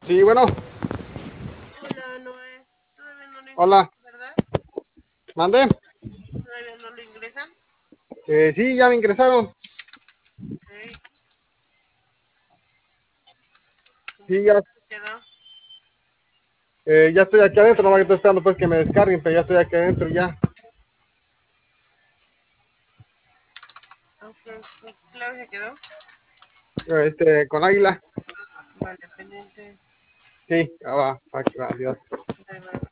Sí, bueno, Hola, Noé. Todavía no lo hola, ingresan, ¿verdad? mande. Todavía no lo ingresan. Sí, ya me ingresaron. Ok. Sí, ¿Cómo ya, se quedó? ya estoy aquí adentro, nomás que estoy esperando pues que me descarguen, pero ya estoy aquí adentro ya. Ok. ¿Con qué clave se quedó? Con Águila. Vale, pendiente. Sí, ya va, aquí va, adiós. Bye, bye.